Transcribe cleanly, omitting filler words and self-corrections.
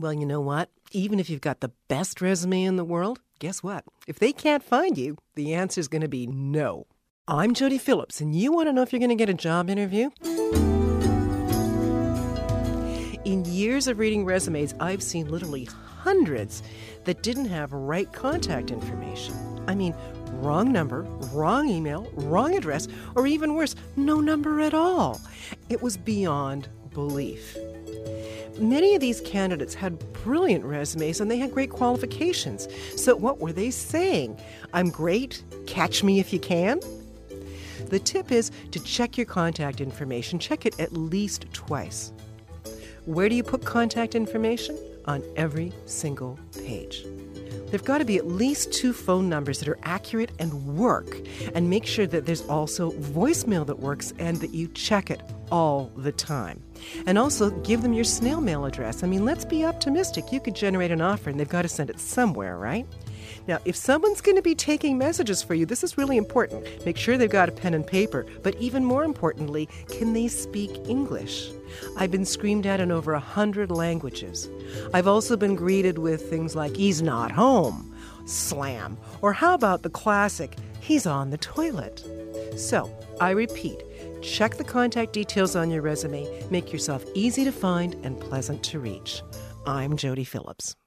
Well, you know what? Even if you've got the best resume in the world, guess what? If they can't find you, the answer is going to be no. I'm Jody Phillips, and you want to know if you're going to get a job interview? In years of reading resumes, I've seen literally hundreds that didn't have right contact information. I mean, wrong number, wrong email, wrong address, or even worse, no number at all. It was beyond belief. Many of these candidates had brilliant resumes and they had great qualifications. So what were they saying? I'm great, catch me if you can? The tip is to check your contact information. Check it at least twice. Where do you put contact information? On every single page. There've got to be at least 2 phone numbers that are accurate and work. And make sure that there's also voicemail that works and that you check it all the time. And also give them your snail mail address. I mean, let's be optimistic. You could generate an offer and they've got to send it somewhere, right? Now, if someone's going to be taking messages for you, this is really important. Make sure they've got a pen and paper. But even more importantly, can they speak English? I've been screamed at in over 100 languages. I've also been greeted with things like, he's not home, slam, or how about the classic, he's on the toilet. So, I repeat, check the contact details on your resume, make yourself easy to find and pleasant to reach. I'm Jody Phillips.